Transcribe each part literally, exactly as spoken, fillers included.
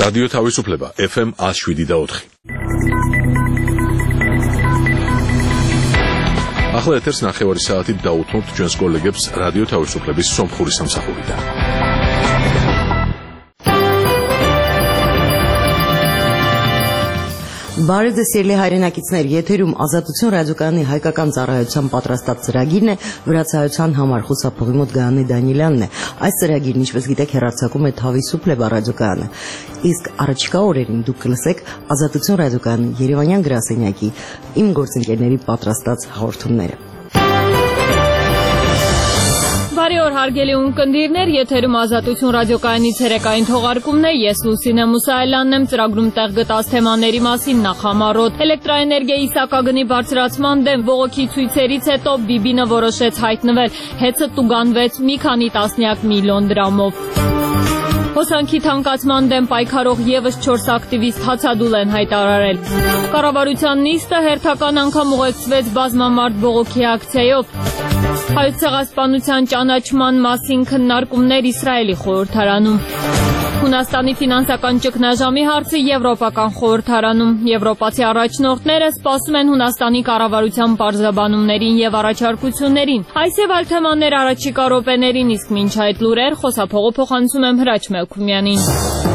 რადიო თავისუფლება ეფ ემ one oh seven და four. ახლა ეთერს ნახევარი საათით დაუთმობთ ჩვენს კოლეგებს რადიო თავისუფლების სომხური სამსახურიდან. Բարև ձեզ սիրելի հայրենակիցներ, եթերում Ազատություն ռադիոկայանի հայկական ծառայության պատրաստած ծրագիրն է, վրացայության համար խուսափողի մոտ Գայանե Դանիելյանն է։ Այս ծրագիրն, ինչպես գիտեք, հեռարձակում է Თავისუფლება ռադիոկայանը։ Իսկ առաջիկա օրերին դուք կլսեք Ազատություն ռադիոկայանի Երևանյան գրասենյակի իմ գործընկերների պատրաստած հաղորդումները։ Բարի օր հարգելի ունկնդիրներ, եթերում Ազատություն ռադիոկայանի ցերեկային թողարկումն է, ես Լուսինե Մուսայելյանն եմ, ծրագրում տեղ գտած թեմաների մասին նախամարոտ։ Էլեկտրաէներգիայի սակագնի բարձրացման դեմ բողոքի ցույցերից հետո Բիբինը որոշեց հայտնվել, հեծը տուգանվեց մի քանի տասնյակ միլիոն դրամով։ Հոսանքի թանկացման դեմ պայքարող եւս չորս ակտիվիստ հացադուլ են հայտարարել։ Կառավարության նիստը հերթական անգամ ուղեկցվեց բազմամարդ բողոքի ակցիայով։ Հայոց ցեղասպանության ճանաչման մասին քննարկումներ Իսրայելի խորհրդարանում։ Հունաստանի ֆինանսական ճգնաժամի հարցը Եվրոպական խորհրդարանում։ Եվրոպացի առաջնորդները սպասում են Հունաստանի կառավարության պարզաբանումներին եւ առաջարկություններին։ Այս եւ այլ թեմաներ առաջիկա րոպեներին, իսկ մինչ այդ լուրեր խոսափողը փոխանցում եմ Հրաչ Մելքումյանին։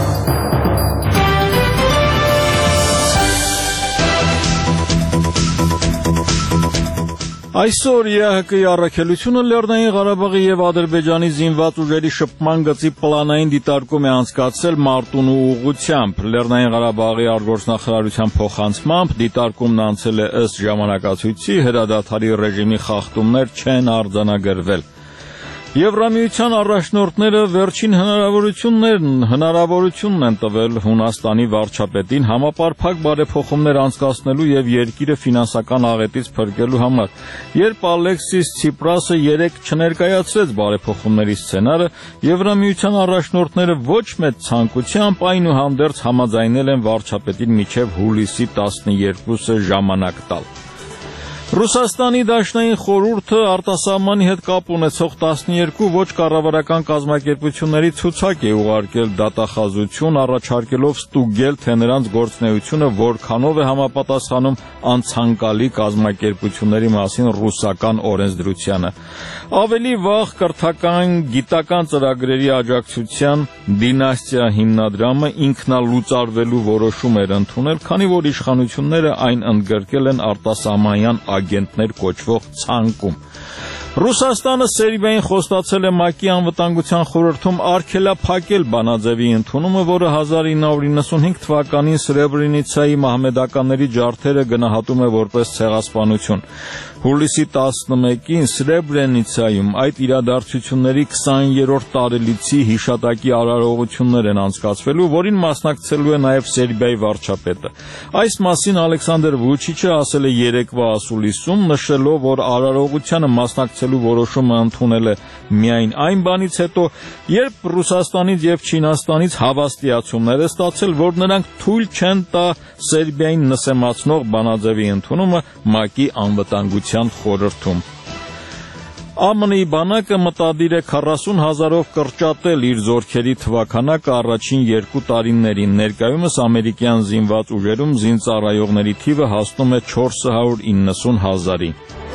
Այսօր Է Հ Կ-ի առաքելությունը Լեռնային Ղարաբաղի եւ Ադրբեջանի զինված ուժերի շփման գծի պլանային դիտարկում է անցկացրել Մարտունու ուղղությամբ։ Լեռնային Ղարաբաղի արտգործնախարարության փոխանցմամբ դիտարկումն անցել է ըստ ժամանակացույցի, հրադադարի ռեժիմի խախտումներ չեն արձանագրվել։ Եվրամիության առաջնորդները վերջին հնարավորություններն հնարավորությունն են տվել Հունաստանի վարչապետին համապարփակ բարեփոխումներ անցկացնելու եւ երկիրը ֆինանսական աղետից փրկելու համար։ Երբ Ալեքսիս Ցիպրասը երեք չներկայացրեց բարեփոխումների սցենարը, Եվրամիության առաջնորդները ոչ մեծ ցանկությամբ այնուհանդերձ համաձայնել են վարչապետին մինչեւ հուլիսի տասներկուսը ժամանակ տալ։ Ռուսաստանի Դաշնային խորհուրդը արտասահմանի հետ կապ ունեցող տասներկու ոչ կառավարական կազմակերպությունների ցուցակ է ուղարկել դատախազություն, առաջարկելով ստուգել, թե նրանց գործունեությունը որքանով է համապատասխանում անցանկալի կազմակերպությունների մասին ռուսական օրենսդրությանը։ Ավելի վաղ կրթական գիտական ծրագրերի աջակցության դինաստիա հիմնադրամը ինքնալուծարվելու որոշում էր ընդունել, քանի որ իշխանությունները այն ընդգրկել են արտասահմանյան ագենտներ կոչվող ցանկում։ Ռուսաստանը Սերբիային խոստացել է ՄԱԿ-ի անվտանգության խորհրդում արգելափակել բանաձևի ընդունումը, որը հազար ինը հարյուր իննսունհինգ թվականին Սրեբրենիցայի մահմեդականների ջարդերը գնահատում է որպես ցեղասպանություն։ Հուլիսի տասնմեկին Սրեբրենիցայում այդ իրադարձությունների քսաներորդ տարելիցի հիշատակի արարողություններ են անցկացվելու, որին մասնակցելու է նաև Սերբիայի վարչապետը։ Այս մասին Ալեքսանդր Վուչիչը ասել է երեկվա ասուլիսում, նշելով, որ արարողությանը մասնակցելու որոշումը ընդունել է միայն այն բանից հետո, երբ Ռուսաստանից եւ Չինաստանից հավաստիացումներ է ստացել, որ նրանք թույլ չեն տա Սերբիային նսեմացնող բանաձևի ընդունումը ՄԱԿ-ի անվտանգության խորհրդում։ Է Մ Ն-ի բանակը մտադիր է քառասուն հազարով կրճատել իր զորքերի թվաքանակը առաջին երկու տարիներին։ Ներկայումս ամերիկյան զինված ուժերում զինծառայողների թիվը հասնում է չորս հարյուր իննսուն հազարի։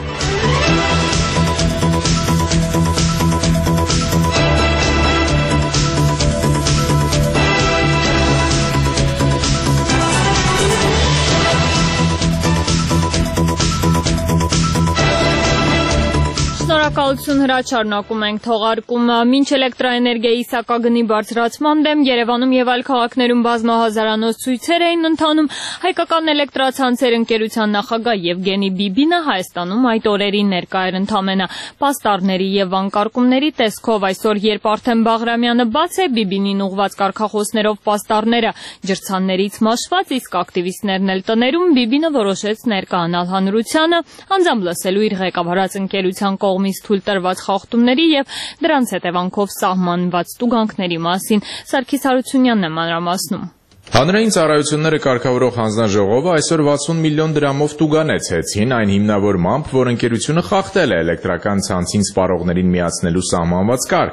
Շնորհակալություն Հրաչ, շարունակում ենք թողարկումը։ Մինչ էլեկտրաէներգիայի սակագնի բարձրացման դեմ Երևանում եւ այլ քաղաքներում բազմահազարանոց ցույցեր էին ընթանում, հայկական էլեկտրացանցեր ընկերության նախագահ Եվգենի Բիբինը Հայաստանում այդ օրերին ներկա էր ընդամենը պաստառների եւ անկարգումների տեսքով։ Այսօր, երբ արդեն Բաղրամյանը բաց է, Բիբինին ուղված կարգախոսներով պաստառները ջրցաններից մաշված, իսկ ակտիվիստներն էլ տներում, Բիբինը որոշեց ներկայանալ հանրությանը, անձամբ լսելու իր ղեկավարած ընկերության կողմից թույլ տրված խախտումների եւ դրանց հետևանքով սահմանված տուգանքների մասին։ Սարգիս Հարությունյանն է մանրամասնում։ Հանրային ծառայությունները կարգավորող հանձնաժողովը այսօր վաթսուն միլիոն դրամով տուգանեց հեցին այն հիմնավորմամբ, որ ընկերությունը խախտել է էլեկտրական ցանցին սպառողներին միացնելու սահմանված կարգը։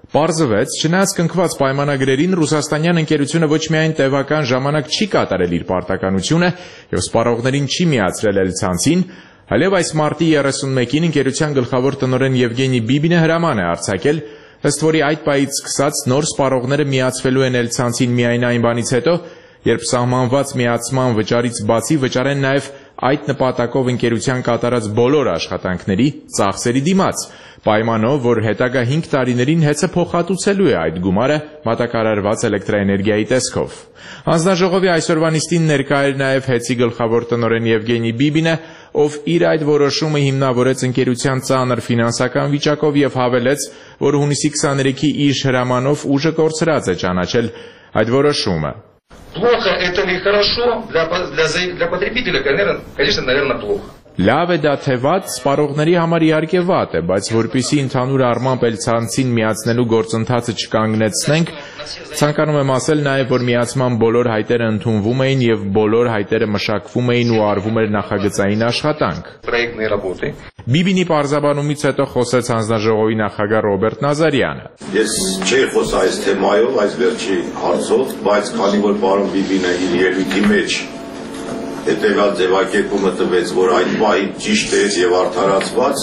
Պարզվեց, չնայած կնքված պայմանագրերին Ռուսաստանյան ընկերությունը ոչ միայն տևական ժամանակ չի կատարել իր պարտականությունը եւ սպառողներին չի միացրել Էլցանցին, այլև այս մարտի երեսունմեկին ընկերության գլխավոր տնօրեն Եվգենի Բիբինը հրաման է արձակել, ըստ որի այդ պահից սկսած նոր սպառողները միացվելու են Էլցանցին միայն այն բանից հետո, երբ սահմանված միացման վճարից բացի վճարեն նաև այդ նպատակով ընկերության կատարած բոլոր աշխատանքների ծախսերի դիմաց, պայմանով, որ հետագա հինգ տարիներին հեծը փոխհատուցելու է այդ գումարը մատակարարված էլեկտրաէներգիայի տեսքով։ Հանձնաժողովի այսօրվա նիստին ներկա էր նաև հեծի գլխավոր տնօրեն Եվգենի Բիբինը, ով իր այդ որոշումը հիմնավորեց ընկերության ծանր ֆինանսական վիճակով եւ հավելեց, որ հունիսի քսաներեքի իր հրամանով ուժը կորցրած է ճանաչել այդ որոշումը։ Плохо это ли хорошо для, для, для потребителя, конечно, наверное, плохо. Լավ է դա թե վատ, սպառողների համար իհարկե վատ է, բայց որպեսզի ընդհանուր առմամբ Էլցանցին միացնելու գործընթացը չկանգնեցնենք, ցանկանում եմ ասել նաև, որ միացման բոլոր հայտերը ընդունվում էին եւ բոլոր հայտերը մշակվում էին ու արվում էր նախագծային աշխատանք։ Բիբինի պարզաբանումից հետո խոսեց հանձնաժողովի նախագահ Ռոբերտ Նազարյանը։ Ես չէի խոս այս թեմայով, այս վերջի հարցով, բայց քանի որ պարոն Բիբինը իր ելույթի մեջ հետևյալ ձևակերպումը տվեց, որ այդ պահի ճիշտ է եւ արդարացված,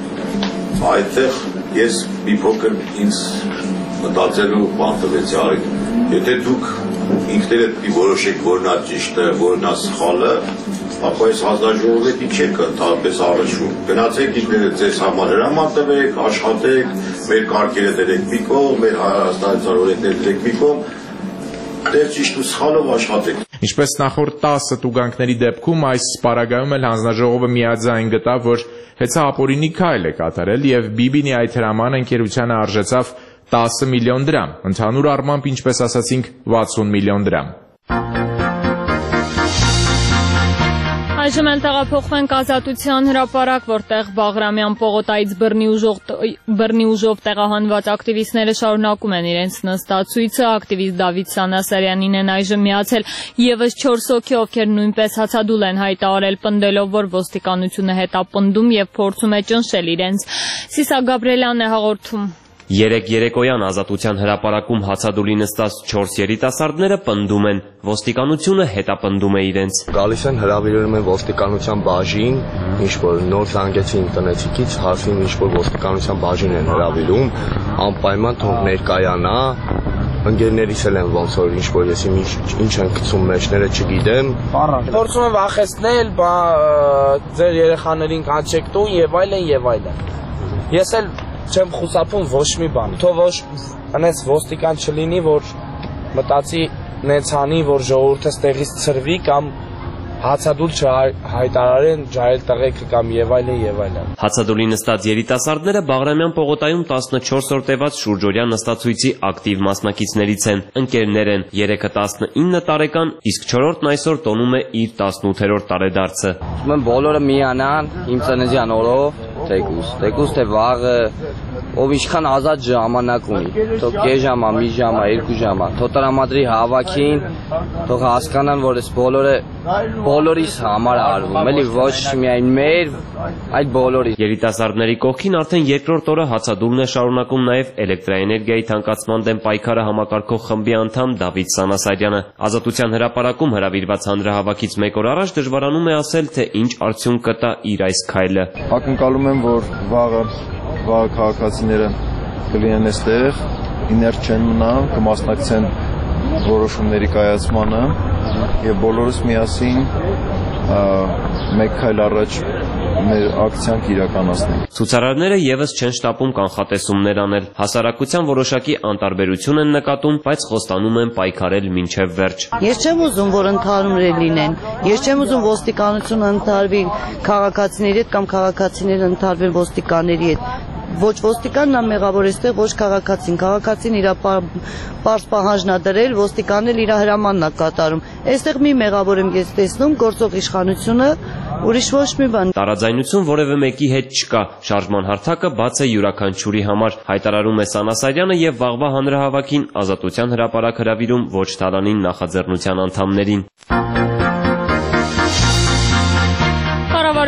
այդտեղ ես մի փոքր ինձ մտածելու բան տվեցի, արեք, եթե դուք ինքներդ մի որոշեք, որն է ճիշտը, որն է սխալը, ապա այս հանձնաժողովի չեք ընդհանրապես առաջում։ Գնացեք ինքներդ ձեզ համար հրաման տվեք, աշխատեք, մեր կարգերը դրեք մի կողմ, մեր հարստացան օրենքները դրեք մի կողմ, դեր ճիշտ ու սխալով աշխատեք։ Ինչպես նախորդ տասը տուգանքների դեպքում, այս պարագայում էլ հանձնաժողովը միաձայն գտավ, որ հեծա ապօրինի քայլ է կատարել եւ Բիբինի այդ հրամանը ընկերությանը արժեցավ տասը միլիոն դրամ, ընդհանուր առմամբ, ինչպես ասացինք, վաթսուն միլիոն դրամ։ Այժմ էլ տեղափոխվենք Ազատության հրապարակ, որտեղ Բաղրամյան պողոտայից բռնի ուժով տեղահանված ակտիվիստները շարունակում են իրենց նստացույցը, ակտիվիստ Դավիթ Սանասարյանին են այժմ միացել ևս չորս հոգի, ովքեր նույնպես հացադուլ են հայտարարել, պնդելով, որ ոստիկանությունը հետապնդում եւ փորձում է ճնշել իրենց։ Սիսա Գաբրելյանն է հաղորդում։ Երեկ երեկոյան Ազատության հրապարակում հացադուլի նստած չորս երիտասարդները պնդում են, ոստիկանությունը հետապնդում է իրենց։ Գալիս են հրավիրում են ոստիկանության բաժին, ինչ-որ նոր զանգեցին տնեցիկից, հարցին ինչ-որ ոստիկանության բաժին են հրավիրում, անպայման թող ներկայանա, ընկերներիս էլ են ոնց որ ինչ-որ ես ինչ են գցում մեջները չգիտեմ։ Փորձում են վախեցնել, ձեր երեխաներին կանչեք տուն եւ այլն եւ այլն։ Ես էլ չեմ խուսափում ոչ մի բան։ Թող ոչ այնպես ոստիկան չլինի, որ մտածի նեցանի, որ ժողովուրդը ստեղից ծրվի կամ հացադուլ չհայտարարեն, ջահել տղեկ կամ եւ այլն եւ այլն։ Հացադուլի նստած երիտասարդները Բաղրամյան պողոտայում տասնչորս օր տևած շուրջօրյա նստացույցի ակտիվ մասնակիցներից են, ընկերներ են, երեքը տասնինը տարեկան, իսկ չորրորդն այսօր տոնում է իր տասնութերորդ տարեդարձը։ Ուզում եմ բոլորը միանան իմ ծննդյան օրով, թեկուս, թեկուս թե վաղը, ով ինչքան ազատ ժամանակ ունի, թող կես ժամա, մի ժամա, երկու ժամա, թող տրամադրի հավաքին, թող հասկանան, որ այս բոլորը բոլորիս համար արվում, էլի ոչ միայն մեր, այդ բոլորի։ Երիտասարդների կողքին արդեն երկրորդ օրը հացադուլն է շարունակում նաև էլեկտրաէներգիայի թանկացման դեմ պայքարը համակարգող խմբի անդամ Դավիթ Սանասարյանը։ Ազատության հրապարակում հրավիրված հանրահավաքից մեկ օր առաջ դժվարանում է ասել, թե ինչ արդյունք կտա իր այս քայլը։ Ակնկալում եմ, որ վաղը վաղ քաղաքացիները կլինեն այստեղ, իներտ չեն մնա, կմասնակցեն որոշումների կայացմանը եւ բոլորս միասին մեկ քայլ առաջ մեր ակցիան իրականացնենք։ Ցուցարարները եւս չեն շտապում կանխատեսումներ անել, հասարակության որոշակի անտարբերություն են նկատում, բայց խոստանում են պայքարել մինչև վերջ։ Ես չեմ ուզում, որ ընդհանուր լինեն։ Ես չեմ ուզում ոստիկանությունը ընդհարվի քաղաքացիների հետ կամ քաղաքացիները ընդհարվեն ոստիկանների հետ։ Ոչ ոստիկանն է մեղավոր էստեղ, ոչ քաղաքացին։ Քաղաքացին իր պարզ պահանջն է դրել, ոստիկանն էլ իր հրամանն է կատարում։ Այստեղ մի մեղավոր եմ ես տեսնում, գործող իշխանությունը, ուրիշ ոչ մի բան։ Տարաձայնություն որևէ մեկի հետ չկա։ Շարժման հարթակը բաց է յուրաքանչյուրի համար, հայտարարում է Սանասարյանը եւ վաղվա հանրահավաքին Ազատության հրապարակ հրավիրում ոչ թալանին նախաձեռնության անդամներին։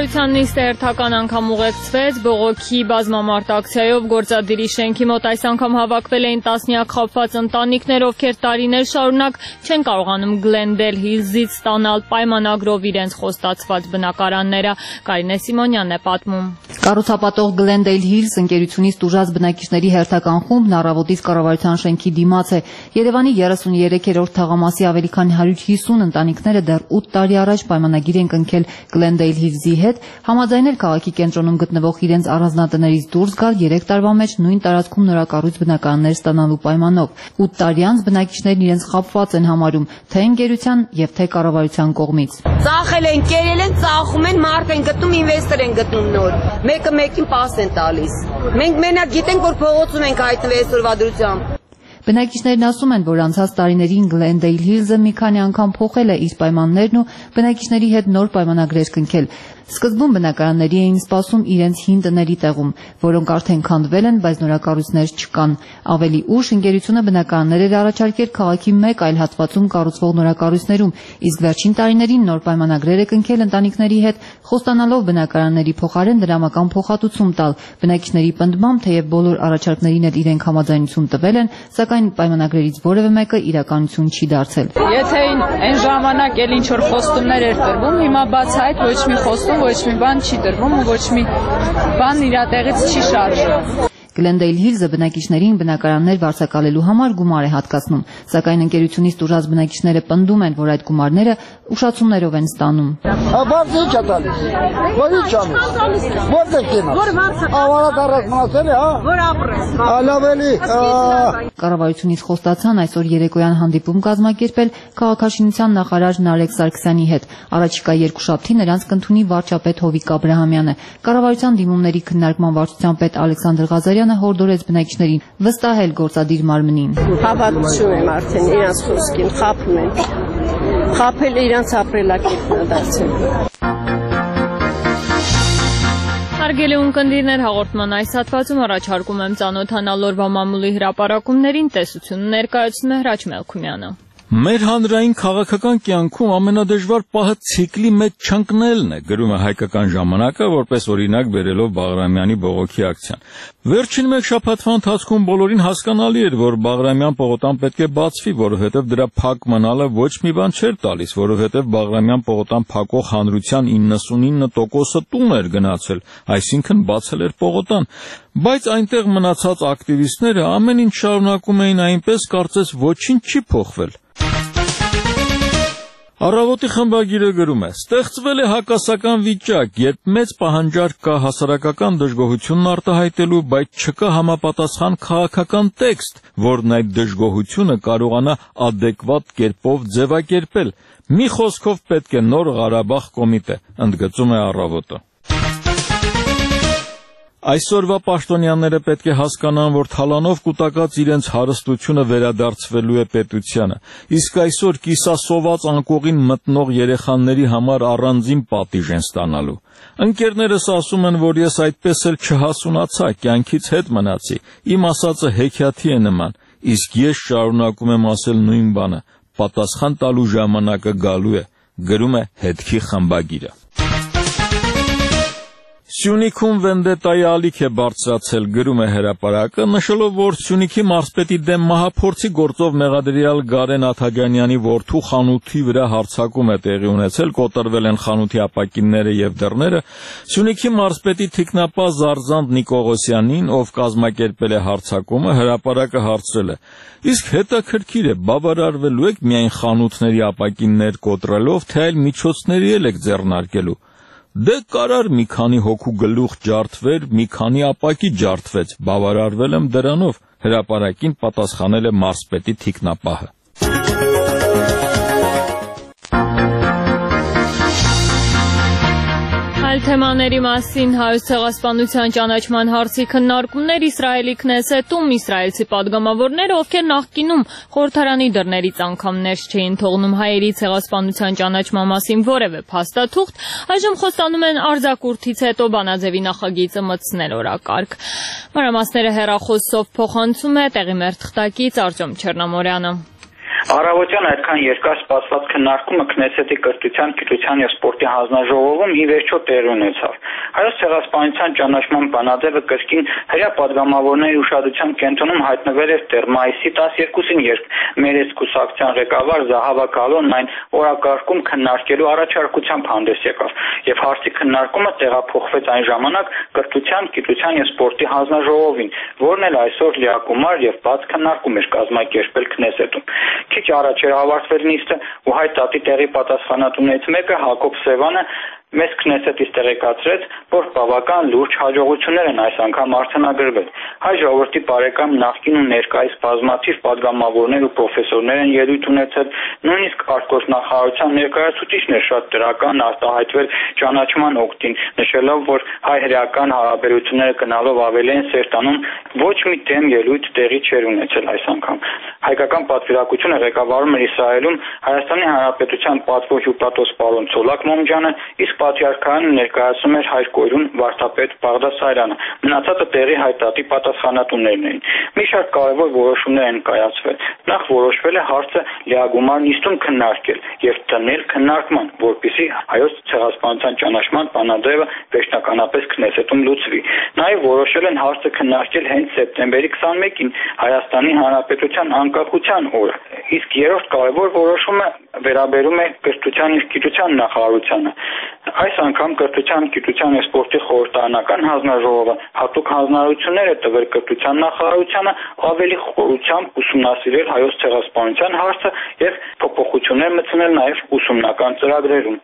Կառավարության նիստը հերթական անգամ ուղեկցվեց բողոքի բազմամարդ ակցիայով գործադիրի շենքի մոտ այս անգամ հավաքվել էին տասնյակ խաբված ընտանիքներ, ովքեր տարիներ շարունակ չեն կարողանում Գլենդեյլ Հիլզից ստանալ պայմանագրով իրենց խոստացված բնակարանները։ Կարինե Սիմոնյանն է պատմում։ Կառուցապատող Գլենդեյլ Հիլզ ընկերությունից տուժած բնակիչների հերթական խումբն առավոտից կառավարության շենքի դիմաց է։ Երևանի երեսուներեքերորդ թաղամասի ավելի քան հարյուր հիսուն ընտանիքները դեռ ութ տարի առաջ պայմանագիր են կնքել Գլենդեյլ Հիլզի հետ, համաձայնել քաղաքի կենտրոնում գտնվող իրենց առանձնատներից դուրս գալ երեք տարվա մեջ նույն տարածքում նորակառույց բնակարաններ ստանալու պայմանով։ ութ տարի անց բնակիչներն իրենց խաբված են համարում թե ընկերության եւ թե կառավարության կողմից։ Ծախել են, կերել են, ծախում են, մարդ են գտնում, ինվեստոր են գտնում նոր։ Մեկը մեկին պաս են տալիս։ Մենք մենակ գիտենք, որ փողոցում ենք հայտնվել այսօրվա դրությամբ։ Բնակիչներն ասում են, որ անցած տարիներին Գլենդեյլ Հիլզը մի քանի անգամ փոխել է իր պայմաններն ու բնակիչների հետ նոր պայմանագրեր կնքել։ Սկզբում բնակարանների էին սպասում իրենց հին տների տեղում, որոնք արդեն քանդվել են, բայց նորակառույցներ չկան։ Ավելի ուշ ընկերությունը բնակարաններ էր առաջարկել քաղաքի մեկ այլ հատվածում կառուցվող նորակառույցներում, իսկ վերջին տարիներին նոր պայմանագրեր է կնքել ընտանիքների հետ, խոստանալով բնակարանների փոխարեն դրամական փոխհատուցում տալ։ Բնակիչների պնդմամբ, թեև բոլոր առաջարկներին էլ իրենք համաձայնություն տվել են, սակայն պայմանագրերից որևէ մեկը իրականություն չի դարձել։ Եթե այն ժամանակ էլ ինչ որ խոստումներ էր տրվում, հիմա բացահայտ ոչ մի խոստում, ոչ մի բան չի տրվում ու ոչ մի բան իր տեղից չի շարժվում։ Գլենդեյլ Հիլզը բնակիչներին բնակարաններ վարձակալելու համար գումար է հատկացնում, սակայն ընկերությունից տուժած բնակիչները պնդում են, որ այդ գումարները ուշացումներով են ստանում։ Բարձր ի՞նչ է տալիս։ Որ ի՞նչ անի։ Որտե՞ղ կենա։ Որ վարձը ավարակ առած մնացել է, հա։ Որ ապրես։ Ալավելի։ Կառավարությունից խոստացան այսօր երեկոյան հանդիպում կազմակերպել քաղաքաշինության նախարար Նարեկ Սարգսյանի հետ։ Առաջիկա երկուշաբթի նրանց կընդունի վարչապետ Հովիկ Աբրահամյանը։ Կառավարության դիմումների քննարկման վարչության պետ Ալեքսանդր Ղազարյանը հորդորեց բնակիչներին վստահել գործադիր մարմնին։ Հավատություն եմ արդեն իրանց խոսքին, խաբում են։ Խաբել իրանց ապրելակերպն է դարձել։ Հարգելի ունկնդիրներ, հաղորդման այս հատվածում առաջարկում եմ ծանոթանալ օրվա մամուլի հրապարակումներին, տեսությունը ներկայացնում է Հրաչ Մելքումյանը։ Մեր հանրային քաղաքական կյանքում ամենադժվար պահը ցիկլի մեջ չընկնելն է, գրում է Հայկական ժամանակը, որպես օրինակ բերելով Բաղրամյանի բողոքի ակցիան։ Վերջին մեկ շաբաթվա ընթացքում բոլորին հասկանալի էր, որ Բաղրամյան պողոտան պետք է բացվի, որովհետև դրա փակ մնալը ոչ մի բան չէր տալիս, որովհետև Բաղրամյան պողոտան փակող հանրության իննսունինը տոկոսը տուն էր գնացել, այսինքն բացել էր պողոտան։ Բայց այնտեղ մնացած ակտիվիստները ամեն ինչ շարունակում էին այնպես, կարծես ոչինչ չի փոխվել։ Առավոտի խմբագիրը գրում է. ստեղծվել է հակասական վիճակ, երբ մեծ պահանջարկ կա հասարակական դժգոհությունն արտահայտելու, բայց չկա համապատասխան քաղաքական տեքստ, որն այդ դժգոհությունը կարողանա adekvat կերպով ձևակերպել։ Մի խոսքով պետք է նոր Ղարաբաղ կոմիտե, ընդգծում է Առավոտը։ Այսօրվա պաշտոնյաները պետք է հասկանան, որ թալանով կուտակած իրենց հարստությունը վերադարձվելու է պետությանը, իսկ այսօր կիսասոված անկողին մտնող երեխաների համար առանձին պատիժ են ստանալու։ Ընկերներս ասում են, որ ես այդպես էլ չհասունացա, կյանքից հետ մնացի, իմ ասածը հեքիաթի է նման, իսկ ես շարունակում եմ ասել նույն բանը, պատասխան տալու ժամանակը գալու է, գրում է Հետքի խմբագիրը։ Սյունիքում վենդետայի ալիք է բարձրացել, գրում է Հրապարակը, նշելով, որ Սյունիքի մարզպետի դեմ մահափորձի գործով մեղադրյալ Գարեն Աթաջանյանի որդու խանութի վրա հարձակում է տեղի ունեցել, կոտրվել են խանութի ապակինները եւ դռները։ Սյունիքի մարզպետի թիկնապահ Զարզանտ Նիկողոսյանին, ով կազմակերպել է հարձակումը, Հրապարակը հարցրել է. իսկ հետաքրքիր է, բավարարվելու եք միայն խանութների ապակիններ կոտրելով, թե այլ միջոցների եք ձեռնարկելու։ Դե կարար մի քանի հոգու գլուխ ջարդվեր, մի քանի ապակի ջարդվեց, բավարարվել եմ դրանով, Հրապարակին պատասխանել է մարզպետի թիկնապահը։ Այլ թեմաների մասին Հայոց ցեղասպանության ճանաչման հարցի քննարկումներ Իսրայելի Քնեսետում իսրայելցի падգամավորները, ովքեր նախկինում խորհրդարանի դռներից անգամ ներս չէին թողնում հայերի ցեղասպանության ճանաչման մասին որևէ փաստաթուղթ, այժմ խոստանում են արձակուրդից հետո Բանաձևի նախագիծը մտցնել օրակարգ։ Մանրամասները հեռախոսով փոխանցում է տեղի մեր թղթակից Արտյոմ Չեռնամորյանը։ Առավոտյան այդքան երկար սպասված քննարկումը Քնեսեթի կրթության, գիտության և սպորտի հանձնաժողովում ի վերջո տեղի ունեցավ։ Հայոց ցեղասպանության ճանաչման բանաձևը կրկին հրեա պատգամավորների ուշադրության կենտրոնում հայտնվել էր դեռ մայիսի տասներկուսին, երբ Մերես կուսակցության ղեկավար Զահավա Կալոն այն օրակարգում քննարկելու առաջարկությամբ հանդես եկավ, և հարցի քննարկումը տեղափոխվեց այն ժամանակ կրթության, գիտության և սպորտի հանձնաժողովին, որն էլ այսօր լիակումար և բաց քննարկում էր կազմակերպել Քնեսեթում։ Քիչ առաջ էր ավարտվել նիստը, ու Հայ տատի տեղի պատասխանատուներից մեկը Հակոբ Սևանը մեզ Քնեսեթից տեղեկացրեց, որ բավական լուրջ հաջողություններ են այս անգամ արձանագրվել։ Հայ ժողովրդի բարեկամ նախկին ու ներկայիս բազմաթիվ պատգամավորներ ու պրոֆեսորներ են ելույթ ունեցել, նույնիսկ արտգործնախարարության ներկայացուցիչներ շատ դրական արտահայտվել ճանաչման օգտին, նշելով, որ հայ-հրեական հարաբերությունները գնալով ավելի են սերտանում, ոչ մի դեմ ելույթ տեղի չէր ունեցել այս անգամ։ Հայկական պատվիրակությունը ղեկավարում էր Իսրայելում Հայաստանի Հանրապետության պատվո հյուպատոս պարոն Ցոլակ Մոմջանը, իսկ պատրիարքարանը ներկայացնում էր հայր կոյրուն վարդապետ Բաղդասարյանը, մնացածը տեղի Հայ տատի պատասխանատուներն էին։ Մի շարք կարևոր որոշումներ են կայացվել։ Նախ որոշվել է հարցը լիագումար նիստում քննարկել և դնել քննարկման, որպեսզի Հայոց ցեղասպանության ճանաչման բանաձևը վերջնականապես Քնեսեթում լուծվի։ Նաև որոշել են հարցը քննարկել հենց սեպտեմբերի քսանմեկին Հայաստանի Հանրապետության անկախության օրը։ Իսկ երրորդ կարևոր որոշումը վերաբերում է կրթության և գիտության նախարարությանը։ Այս անգամ կրթության, գիտության և սպորտի խորհրդարանական հանձնաժողովը հատուկ հանձնարարություններ է տվել կրթության նախարարությանը ավելի խորությամբ ուսումնասիրել Հայոց ցեղասպանության հարցը և փոփոխություններ մտցնել նաև ուսումնական ծրագրերում։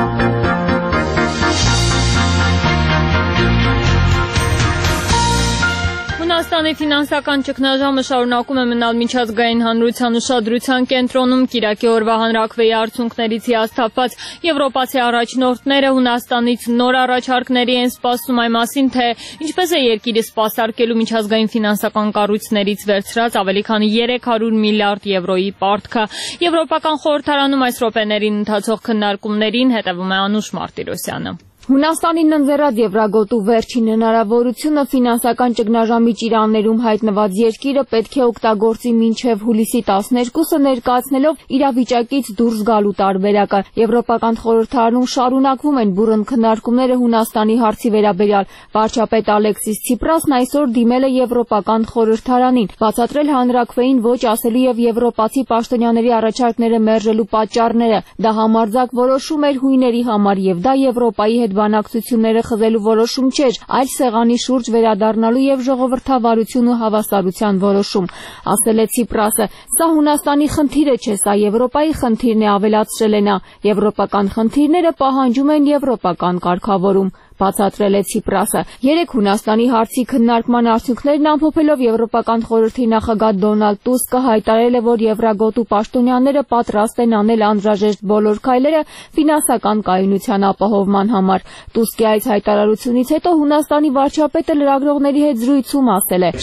Հունաստանի ֆինանսական ճգնաժամը շարունակում է մնալ միջազգային հանրության ուշադրության կենտրոնում։ Կիրակի օրվա հանրաքվեի արդյունքներից հիասթափված եվրոպացի առաջնորդները Հունաստանից նոր առաջարկների են սպասում այն մասին, թե ինչպես է երկիրը սպասարկելու միջազգային ֆինանսական կառույցներից վերցրած ավելի քան երեք հարյուր միլիարդ եվրոյի պարտքը։ Եվրոպական խորհրդարանում այս րոպեներին ընթացող քննարկումներին հետևում է Անուշ Մարտիրոսյանը։ Հունաստանին ընձեռած Եվրագոտու վերջին հնարավորությունը ֆինանսական ճգնաժամի ճիրաններում հայտնված երկիրը պետք է օգտագործի մինչև հուլիսի տասներկուսը ներկայացնելով իրավիճակից դուրս գալու տարբերակը։ Եվրոպական խորհրդարանում շարունակվում են բուռն քննարկումները Հունաստանի հարցի վերաբերյալ։ Վարչապետ Ալեքսիս Ցիպրասն այսօր դիմել է Եվրոպական խորհրդարանին, բացատրել հանրաքվեին ոչ ասելու և եվրոպացի պաշտոնյաների առաջարկները մերժելու պատճառները։ Դա համարձակ որոշում էր հույների համար և դա Եվրոպայի հետ բանակցությունները խզելու որոշում չէր, այլ սեղանի շուրջ վերադառնալու և ժողովրդավարություն ու հավասարության որոշում, ասել է Ցիպրասը։ Սա Հունաստանի խնդիրը չէ, սա Եվրոպայի խնդիրն է, ավելացրել է նա։ Եվրոպական խնդիրները պահանջում են եվրոպական կարգավորում, բացատրել է Ցիպրասը։ Երեկ Հունաստանի հարցի քննարկման արդյունքներն ամփոփելով Եվրոպական խորհրդի նախագահ Դոնալդ Տուսկը հայտարարել է, որ Եվրագոտու պաշտոնյաները պատրաստ են անել անհրաժեշտ բոլոր քայլերը ֆինանսական կայունության ապահովման համար։ Տուսկի այս հայտարարությունից հետո Հունաստանի վարչապետը լրագրողների հետ զրույցում ասել է.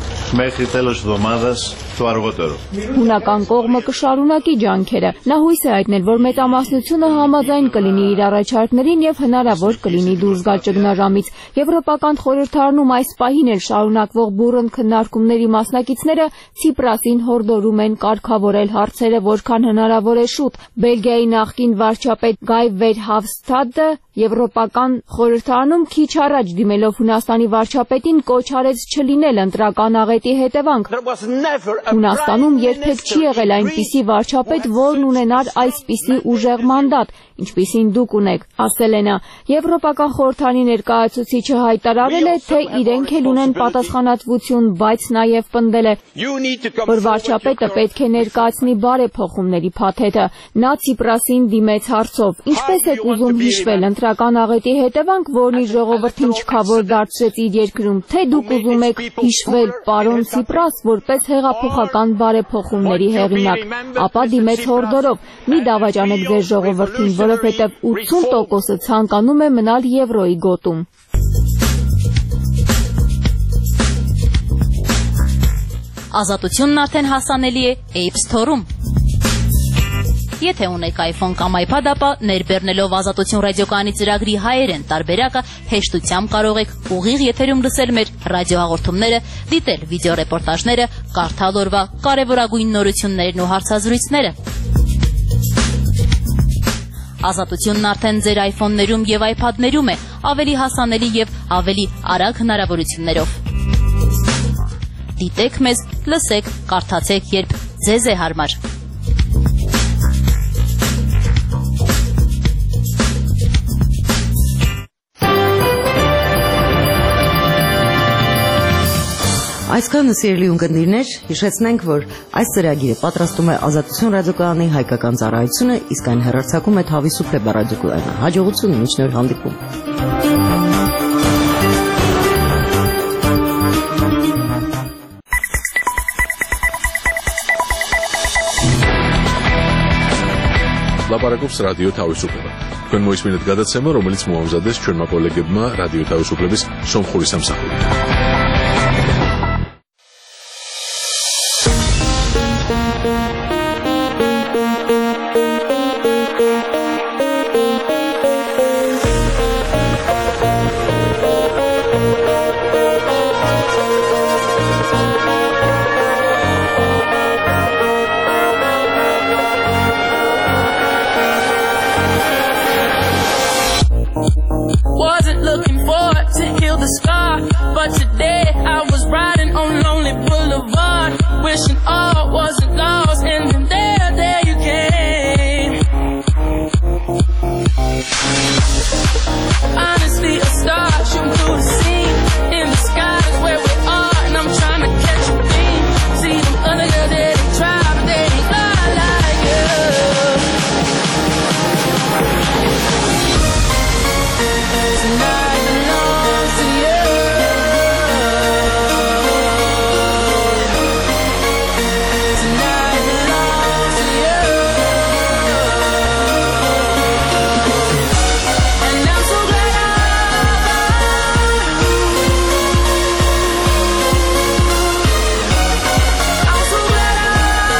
Հունական կողմը կշարունակի ջանքերը։ Նա հույս է հայտնել, որ մեծամասնությունը համաձայն կլինի իր առաջարկներին և հնարավոր կլինի դուրս գալ ճգնաժամից։ Եվրոպական խորհրդարանում այս պահին էլ շարունակվող բուռն քննարկումների մասնակիցները Ցիպրասին հորդորում են կարգավորել հարցերը որքան հնարավոր է շուտ։ Բելգիայի նախկին վարչապետ Գայ Վերհովստադը Եվրոպական խորհրդարանում քիչ առաջ դիմելով Հունաստանի վարչապետին կոչ արեց չլինել ընտրական աղետի հետևանք։ Հունաստանում երբեք չի եղել այնպիսի վարչապետ, որն ունենար այսպիսի ուժեղ մանդատ, ինչպիսին դուք ունեք, ասել է նա։ Եվրոպական խորհրդարանի ներկայացուցիչը հայտարարել է, թե իրենք էլ ունեն պատասխանատվություն, բայց նաև պնդել է, որ վարչապետը պետք է ներկայացնի բարեփոխումների փաթեթը։ Նա Ցիպրասին դիմեց հարցով. ինչպես եք ուզում հիշվել ընտրական աղետի հետևանք, որն իր ժողովրդին չքավոր դարձրեց իր երկրում, թե դուք ուզում եք հիշվել պարոն Ցիպրաս որպես հեղափոխական բարեփոխումների հեղինակ, ապա դիմեց հորդորով. մի դավաճանեք ձեր ժողովրդին, որովհետև ութսուն տոկոսը ցանկանում է մնալ եվրոյի գոտում։ Ազատությունն արդեն հասանելի է App Store-ում։ Եթե ունեք iPhone կամ iPad, ապա ներբեռնելով Ազատություն ռադիոկայանի ծրագրի հայերեն տարբերակը հեշտությամբ կարող եք ուղիղ եթերում լսել մեր ռադիոհաղորդումները, դիտել վիդեոռեպորտաժները, կարդալ օրվա կարևորագույն նորություններն ու հարցազրույցները։ Ազատությունն արդեն ձեր iPhone-ներում եւ iPad-ներում է, ավելի հասանելի եւ ավելի արագ հնարավորություններով։ Դիտեք մեզ, լսեք, կարդացեք, երբ ձեզ է հարմար։ Այսքանը սիրելի ունկնդիրներ, հիշեցնենք, որ այս ծրագիրը պատրաստում է Ազատություն ռադիոկայանի հայկական ծառայությունը, իսկ այն հեռարձակում է Թավի Սուպրե ռադիոկայանը։ Հաջողություն, մինչ նոր հանդիպում։ Լապարակոպս ռադիո Թավի Սուպրե։ Քան մոյս մինուտ գադացեմը, რომელიც մոհամզադես չորմա կոլեգեբմա ռադիո Թավի Սուպրեբիս Սոմխորիս ամսախորի։ Wasn't looking forward to heal the scar, but today I was riding on Lonely Boulevard, wishing all wasn't lost, and then there, there you came. Honestly, a star shooting through the scene, in the sky is where we are, and I'm trying to catch a beam. See them other girls, they they try, but they ain't fly like you. Tonight belongs to you. Tonight belongs to you. And I'm so glad I found you. I'm so glad I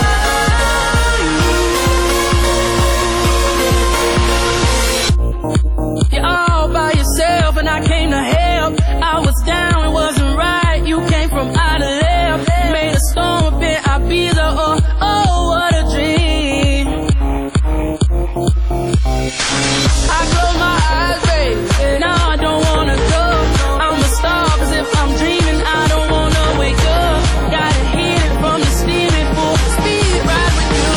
found you. You're all by yourself and I came to help. I was down, it wasn't right. You came from out of left. Made a storm up in Ibiza. Oh, oh, what a dream. I close my eyes, babe. Now I don't wanna go. I'm a star, cause if I'm dreaming, I don't wanna wake up. Gotta hit it from the steaming full speed ride with you.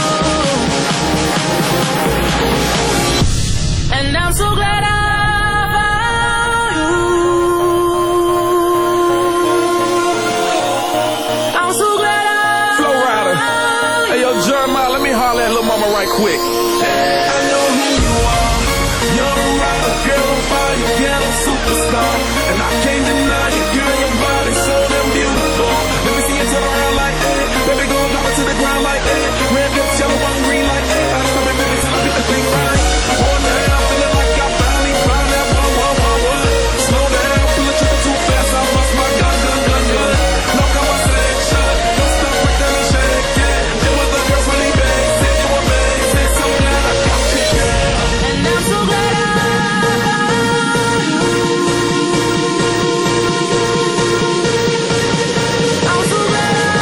And I'm so glad I found you. I'm so glad I Flow Rider. Hey, yo, Jeremiah, let me holler at Lil' Mama right quick. I know who you are. You're a rider, girl, by your ghetto superstar. And I can't deny it, girl, your body's so damn beautiful. Let me see you turn around like that. Baby, go drop it to the ground like that. Red lips, yellow, one green like that. I just come in, baby, till I get the thing right. One day, I'm feeling like I finally found that one, one, one, one. Slow down, pull the trigger too fast. I bust my gun, gun, gun, gun. No conversation, don't stop, break down and shake it. It was the girls really bad, said you were bad, said so glad I got you, girl. And I'm so glad I found you. I'm so glad I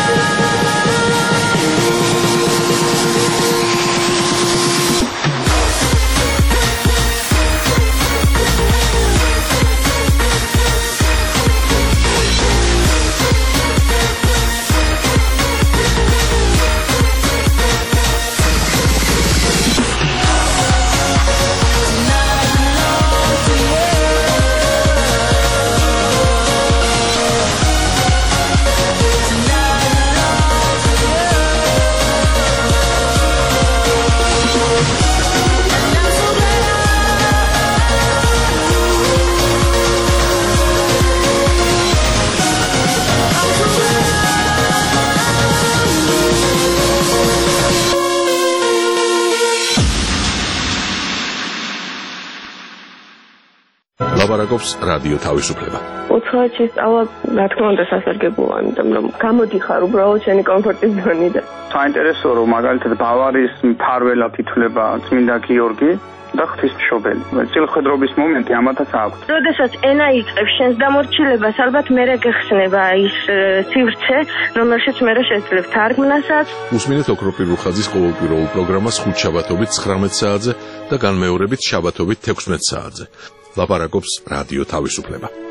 ლაპარაკობს რადიო თავისუფლება. ოთხი სწავლა, რა თქმა უნდა, სასარგებლოა, იმიტომ რომ გამოდიხარ უბრალოდ შენი კომფორტის ზონიდან. საინტერესოა, რომ მაგალითად ბავარიის მფარველად ითვლება წმინდა გიორგი და ღვთისმშობელი. წილხედრობის მომენტი ამათაც აქვს. როდესაც ენა იწყებს შენს დამორჩილებას, ალბათ მერე გეხსნება ის სივრცე, რომელშიც მერე შეძლებ თარგმნასაც. უსმინეთ ოქროპირ რუხაძის ყოველკვირეულ პროგრამას ხუთშაბათობით ცხრამეტ საათზე და განმეორებით შაბათობით თექვსმეტ საათზე. ლაპარაკობს რადიო თავისუფლება.